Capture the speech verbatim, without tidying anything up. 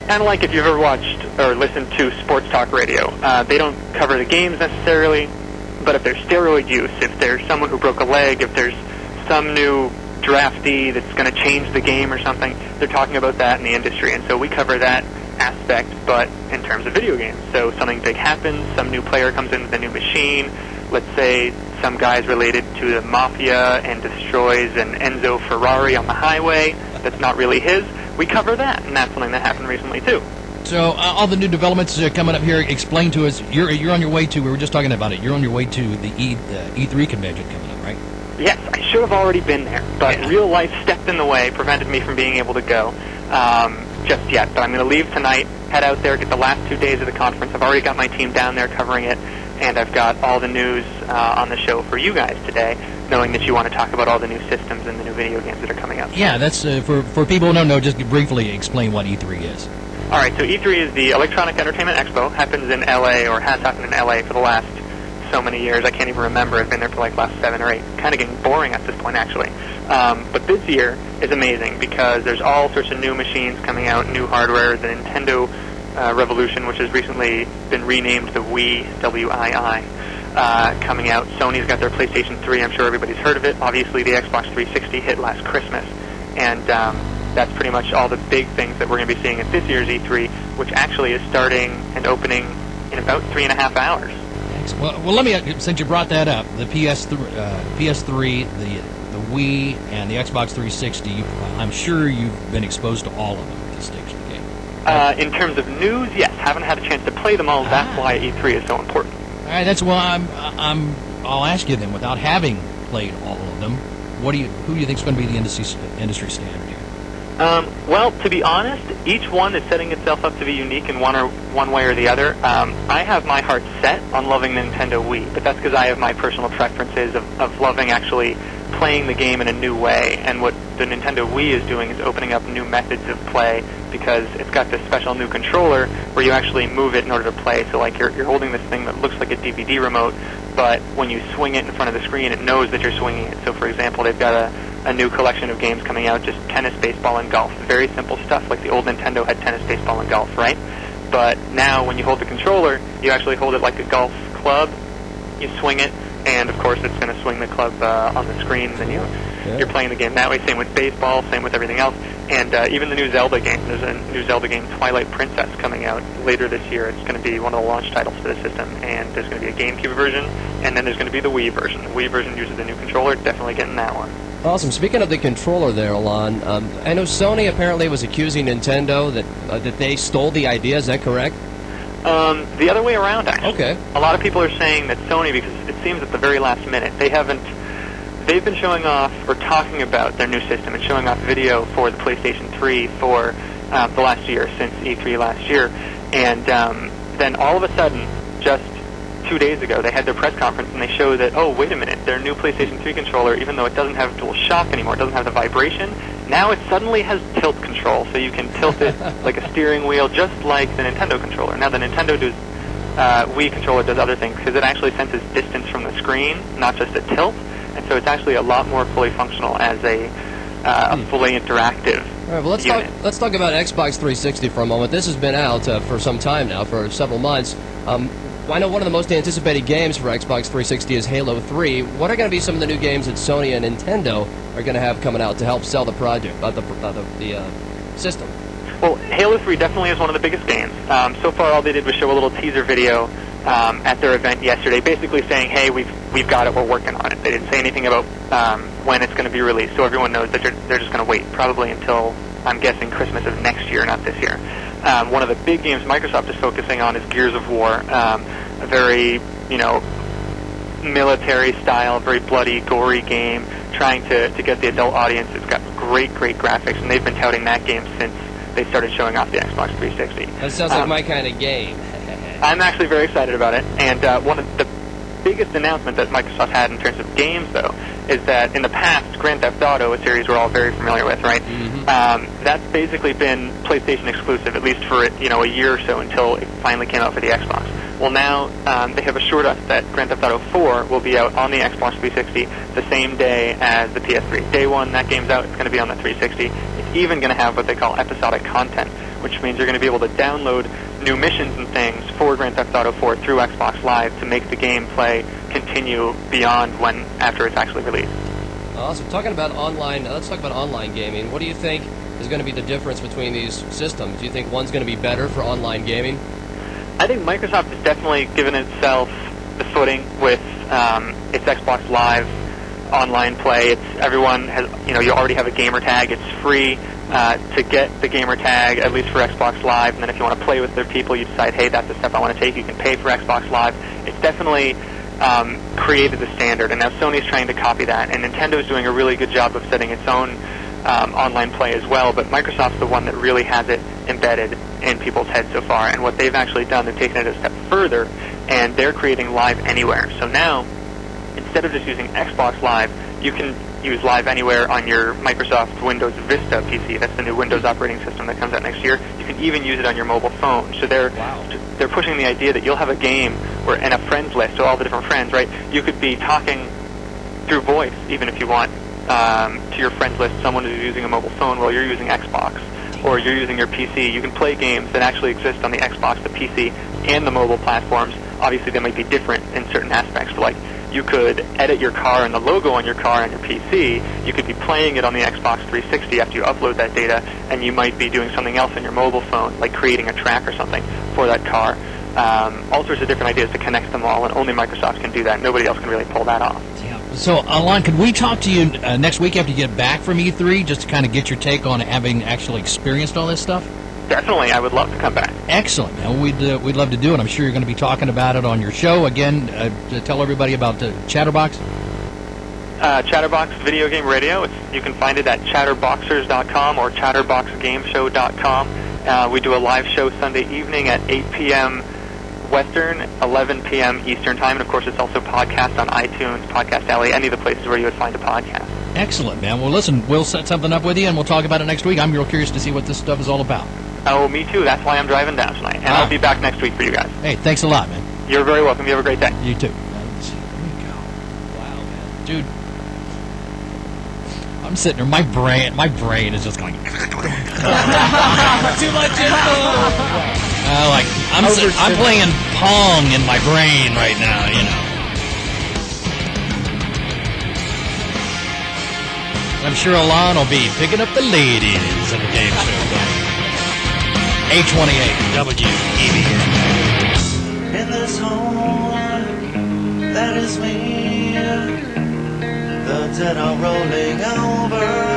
kind of like if you've ever watched or listened to sports talk radio. Uh, they don't cover the games necessarily, but if there's steroid use, if there's someone who broke a leg, if there's some new draftee that's going to change the game or something, they're talking about that in the industry. And so we cover that aspect, but in terms of video games. So something big happens, some new player comes in with a new machine. Let's say some guy's related to the Mafia and destroys an Enzo Ferrari on the highway that's not really his. We cover that, and that's something that happened recently, too. So uh, all the new developments uh, coming up here, explain to us, you're you're on your way to, we were just talking about it, you're on your way to the E, uh, E three convention coming up, right? Yes, I should have already been there, but yeah. real life stepped in the way, prevented me from being able to go um, just yet. But I'm going to leave tonight, head out there, get the last two days of the conference. I've already got my team down there covering it, and I've got all the news uh, on the show for you guys today, knowing that you want to talk about all the new systems and the new video games that are coming up. Yeah, that's uh, for, for people who don't know, just briefly explain what E three is. All right, so E three is the Electronic Entertainment Expo. Happens in L A, or has happened in L A for the last so many years. I can't even remember. I've been there for like last seven or eight. Kind of getting boring at this point, actually. Um, but this year is amazing because there's all sorts of new machines coming out, new hardware. The Nintendo uh, Revolution, which has recently been renamed the Wii, W I I, uh, coming out. Sony's got their PlayStation three. I'm sure everybody's heard of it. Obviously, the Xbox three sixty hit last Christmas. And um, that's pretty much all the big things that we're going to be seeing at this year's E three, which actually is starting and opening in about three and a half hours. Well, well, let me, since you brought that up, the P S three, uh, P S three, the the Wii, and the Xbox three sixty, I'm sure you've been exposed to all of them at this stage of the game. Uh, in terms of news, yes. Haven't had a chance to play them all. Ah. That's why E three is so important. All right, that's why I'm, I'm, I'll ask you then, without having played all of them, what do you, who do you think is going to be the industry, industry standard here? Um, well, to be honest, each one is setting itself up to be unique in one or one way or the other. Um, I have my heart set on loving the Nintendo Wii, but that's because I have my personal preferences of, of loving actually playing the game in a new way. And what the Nintendo Wii is doing is opening up new methods of play because it's got this special new controller where you actually move it in order to play. So like you're, you're holding this thing that looks like a D V D remote, but when you swing it in front of the screen, it knows that you're swinging it. So for example, they've got a a new collection of games coming out, just tennis, baseball, and golf. Very simple stuff, like the old Nintendo had tennis, baseball, and golf, right? But now when you hold the controller, you actually hold it like a golf club, you swing it, and of course it's going to swing the club uh, on the screen, and then you, yeah. you're playing the game that way. Same with baseball, same with everything else. And uh, even the new Zelda game, there's a new Zelda game, Twilight Princess, coming out later this year. It's going to be one of the launch titles for the system, and there's going to be a GameCube version, and then there's going to be the Wii version. The Wii version uses the new controller, definitely getting that one. Awesome. Speaking of the controller there, Alon, um, I know Sony apparently was accusing Nintendo that uh, that they stole the idea. Is that correct? Um, the other way around, actually. Okay. A lot of people are saying that Sony, because it seems at the very last minute, they haven't, they've been showing off or talking about their new system and showing off video for the PlayStation three for uh, the last year, since E three last year. And um, then all of a sudden, just two days ago, they had their press conference and they showed that, oh, wait a minute, their new PlayStation three controller, even though it doesn't have dual shock anymore, it doesn't have the vibration, now it suddenly has tilt control, so you can tilt it like a steering wheel, just like the Nintendo controller. Now, the Nintendo does, uh, Wii controller does other things, because it actually senses distance from the screen, not just a tilt, and so it's actually a lot more fully functional as a, uh, a fully interactive All right, well, let's unit. talk, let's talk about Xbox three sixty for a moment. This has been out uh, for some time now, for several months. Um, I know one of the most anticipated games for Xbox three sixty is Halo three. What are going to be some of the new games that Sony and Nintendo are going to have coming out to help sell the project, uh, the, uh, the, the uh, system? Well, Halo three definitely is one of the biggest games. Um, so far, all they did was show a little teaser video um, at their event yesterday, basically saying, hey, we've we've got it, we're working on it. They didn't say anything about um, when it's going to be released, so everyone knows that they're, they're just going to wait, probably until, I'm guessing, Christmas of next year, not this year. Um, one of the big games Microsoft is focusing on is Gears of War, um, a very, you know, military-style, very bloody, gory game, trying to, to get the adult audience. It's got great, great graphics, and they've been touting that game since they started showing off the Xbox three sixty. That sounds um, like my kind of game. I'm actually very excited about it, and uh, one of the biggest announcement that Microsoft had in terms of games, though, is that in the past, Grand Theft Auto, a series we're all very familiar with, right? Mm-hmm. Um, that's basically been PlayStation exclusive, at least for you know a year or so, until it finally came out for the Xbox. Well, now um, they have assured us that Grand Theft Auto four will be out on the Xbox three sixty the same day as the P S three. Day one, that game's out. It's going to be on the three sixty. It's even going to have what they call episodic content, which means you're going to be able to download new missions and things for Grand Theft Auto four through Xbox Live to make the gameplay continue beyond when after it's actually released. Awesome. Talking about online, uh, let's talk about online gaming. What do you think is going to be the difference between these systems? Do you think one's going to be better for online gaming? I think Microsoft has definitely given itself the footing with um, its Xbox Live online play. It's everyone has, you know, you already have a gamer tag. It's free uh, to get the gamer tag, at least for Xbox Live. And then if you want to play with other people, you decide, hey, that's the step I want to take. You can pay for Xbox Live. It's definitely um, created the standard, and now Sony's trying to copy that. And Nintendo's doing a really good job of setting its own um, online play as well. But Microsoft's the one that really has it embedded in people's heads so far. And what they've actually done, they've taken it a step further, and they're creating Live Anywhere. So now, instead of just using Xbox Live, you can use Live Anywhere on your Microsoft Windows Vista P C. That's the new Windows operating system that comes out next year. You can even use it on your mobile phone. So they're wow. they're pushing the idea that you'll have a game where in a friends list, so all the different friends, right? You could be talking through voice, even if you want, um, to your friends list, someone who's using a mobile phone while you're using Xbox, or you're using your P C. You can play games that actually exist on the Xbox, the P C, and the mobile platforms. Obviously, they might be different in certain aspects, but like, you could edit your car and the logo on your car on your P C. You could be playing it on the Xbox three sixty after you upload that data, and you might be doing something else on your mobile phone, like creating a track or something for that car. Um, all sorts of different ideas to connect them all, and only Microsoft can do that. Nobody else can really pull that off. Yeah. So, Alon, could we talk to you uh, next week after you get back from E three, just to kind of get your take on having actually experienced all this stuff? Definitely, I would love to come back. Excellent. And we'd uh, we'd love to do it. I'm sure you're going to be talking about it on your show again. Uh, to tell everybody about uh, Chatterbox. Uh, Chatterbox Video Game Radio. It's, you can find it at chatterboxers dot com or chatterbox game show dot com. Uh, we do a live show Sunday evening at eight p.m. Western, eleven p.m. Eastern Time, and of course, it's also podcast on iTunes, Podcast Alley, any of the places where you would find a podcast. Excellent, man. Well, listen, we'll set something up with you, and we'll talk about it next week. I'm real curious to see what this stuff is all about. Oh, me too. That's why I'm driving down tonight. And Ah. I'll be back next week for you guys. Hey, thanks a lot, man. You're very welcome. You have a great day. You too. Let's see. Here we go. Wow, man. Dude. I'm sitting there, my brain my brain is just going too much info. Uh, like I'm si- I'm playing Pong in my brain right now, you know. I'm sure Alon will be picking up the ladies in the game show. A twenty-eight W E B N. In this home that is me, the dead are rolling over.